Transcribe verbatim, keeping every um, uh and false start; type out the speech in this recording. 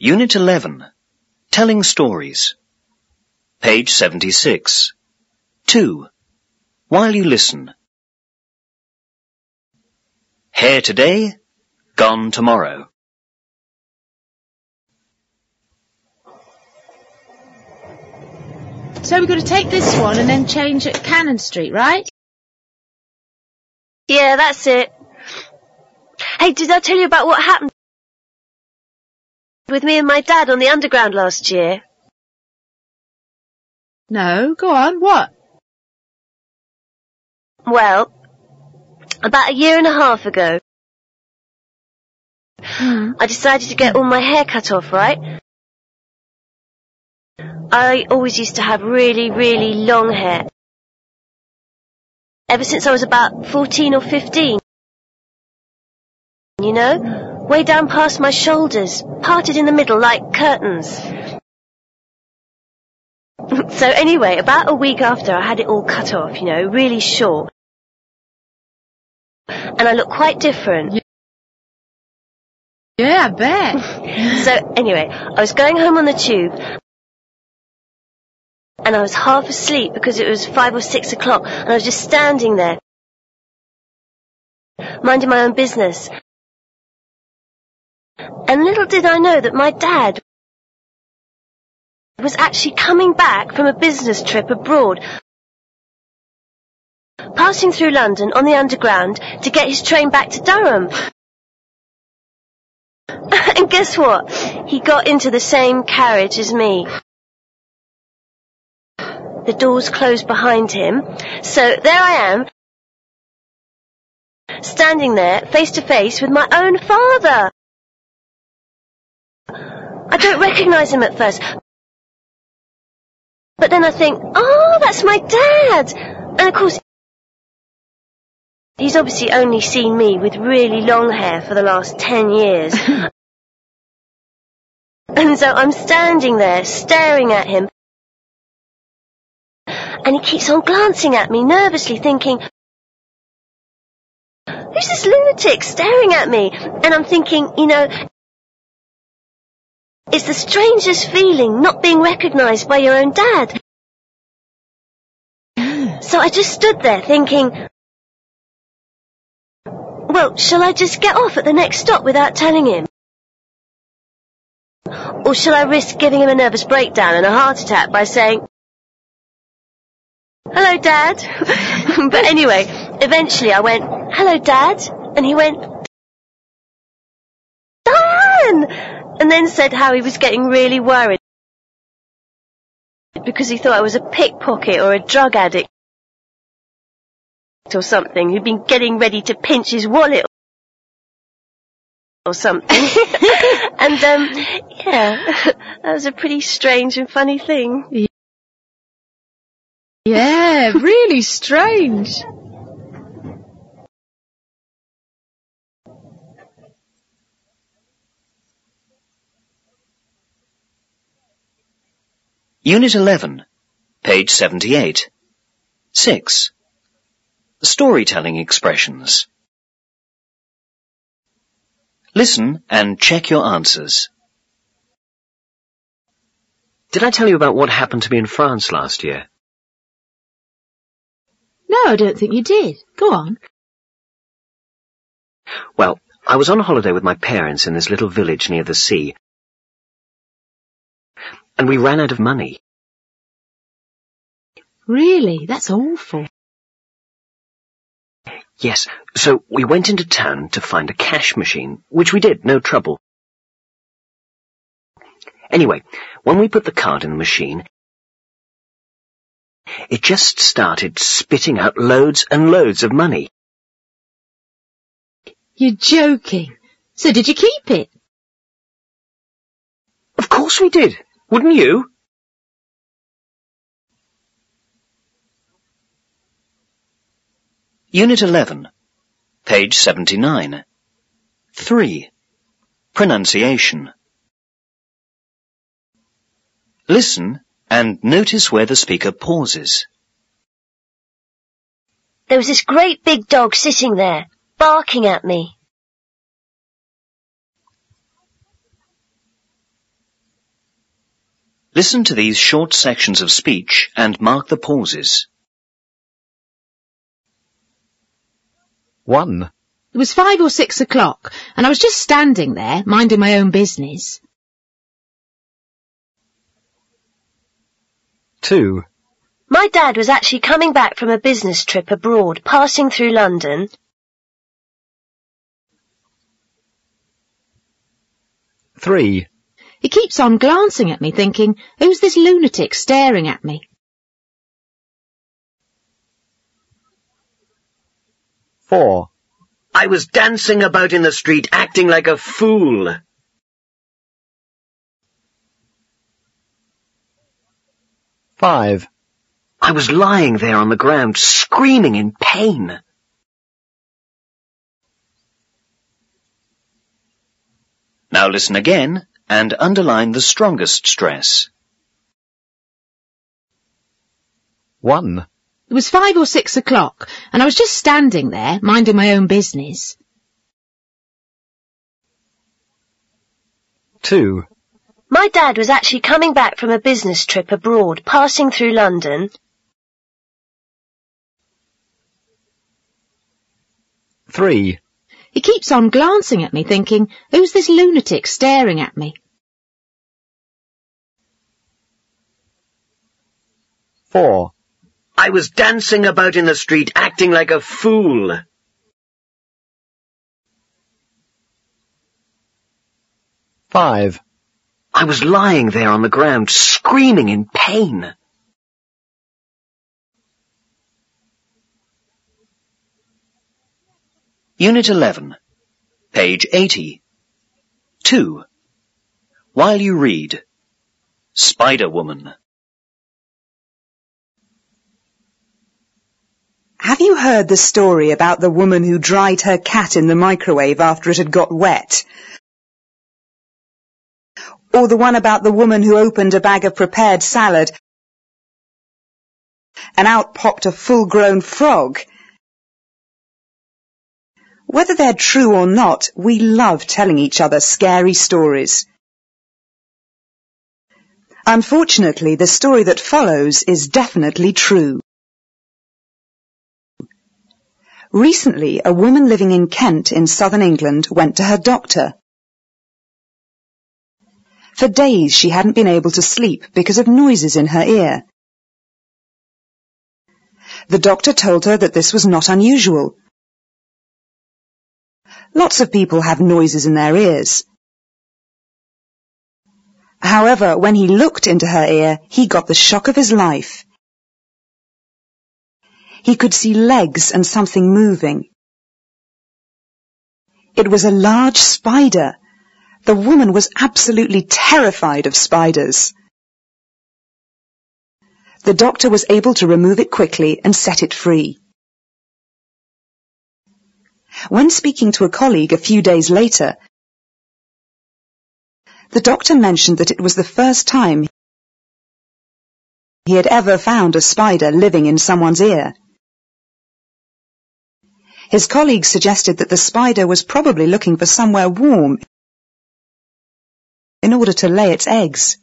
Unit eleven. Telling Stories. Page seventy-six. two. While you listen. Here today, gone tomorrow. So we've got to take this one and then change at Cannon Street, right? Yeah, that's it. Hey, did I tell you about what happened with me and my dad on the Underground last year? No, go on, what? Well, about a year and a half ago, Hmm. I decided to get all my hair cut off, right? I always used to have really, really long hair. Ever since I was about fourteen or fifteen. You know? Way down past my shoulders, parted in the middle like curtains. So anyway, about a week after I had it all cut off, you know, really short. And I looked quite different. Yeah, I bet. So anyway, I was going home on the tube, and I was half asleep because it was five or six o'clock, and I was just standing there, minding my own business. And little did I know that my dad was actually coming back from a business trip abroad, passing through London on the Underground to get his train back to Durham. And guess what? He got into the same carriage as me. The doors closed behind him, so there I am, standing there face to face with my own father. I don't recognise him at first, but then I think, oh, that's my dad. And of course, he's obviously only seen me with really long hair for the last ten years. And so I'm standing there, staring at him, and he keeps on glancing at me nervously, thinking, who's this lunatic staring at me? And I'm thinking, you know, it's the strangest feeling not being recognised by your own dad. So I just stood there thinking, well, shall I just get off at the next stop without telling him? Or shall I risk giving him a nervous breakdown and a heart attack by saying, hello, Dad? But anyway, eventually I went, hello, Dad? And he went, Diane! And then said how he was getting really worried because he thought I was a pickpocket or a drug addict or something, who'd been getting ready to pinch his wallet or something. And, um, yeah, that was a pretty strange and funny thing. Yeah, really strange. Unit eleven. Page seventy-eight. six. Storytelling expressions. Listen and check your answers. Did I tell you about what happened to me in France last year? No, I don't think you did. Go on. Well, I was on holiday with my parents in this little village near the sea, and we ran out of money. Really? That's awful. Yes, so we went into town to find a cash machine, which we did, no trouble. Anyway, when we put the card in the machine, it just started spitting out loads and loads of money. You're joking. So did you keep it? Of course we did. Wouldn't you? Unit eleven. Page seventy-nine. three. Pronunciation. Listen and notice where the speaker pauses. There was this great big dog sitting there, barking at me. Listen to these short sections of speech and mark the pauses. One. It was five or six o'clock, and I was just standing there, minding my own business. Two. My dad was actually coming back from a business trip abroad, passing through London. Three. He keeps on glancing at me, thinking, who's this lunatic staring at me? Four. I was dancing about in the street, acting like a fool. Five. I was lying there on the ground, screaming in pain. Now listen again and underline the strongest stress. One. It was five or six o'clock, and I was just standing there, minding my own business. Two. My dad was actually coming back from a business trip abroad, passing through London. Three. He keeps on glancing at me, thinking, who's this lunatic staring at me? Four. I was dancing about in the street, acting like a fool. Five. I was lying there on the ground, screaming in pain. Unit eleven, page eighty. Two. While you read. Spider-Woman. Have you heard the story about the woman who dried her cat in the microwave after it had got wet? Or the one about the woman who opened a bag of prepared salad and out popped a full-grown frog? Whether they're true or not, we love telling each other scary stories. Unfortunately, the story that follows is definitely true. Recently, a woman living in Kent in southern England went to her doctor. For days she hadn't been able to sleep because of noises in her ear. The doctor told her that this was not unusual. Lots of people have noises in their ears. However, when he looked into her ear, he got the shock of his life. He could see legs and something moving. It was a large spider. The woman was absolutely terrified of spiders. The doctor was able to remove it quickly and set it free. When speaking to a colleague a few days later, the doctor mentioned that it was the first time he had ever found a spider living in someone's ear. His colleague suggested that the spider was probably looking for somewhere warm in order to lay its eggs.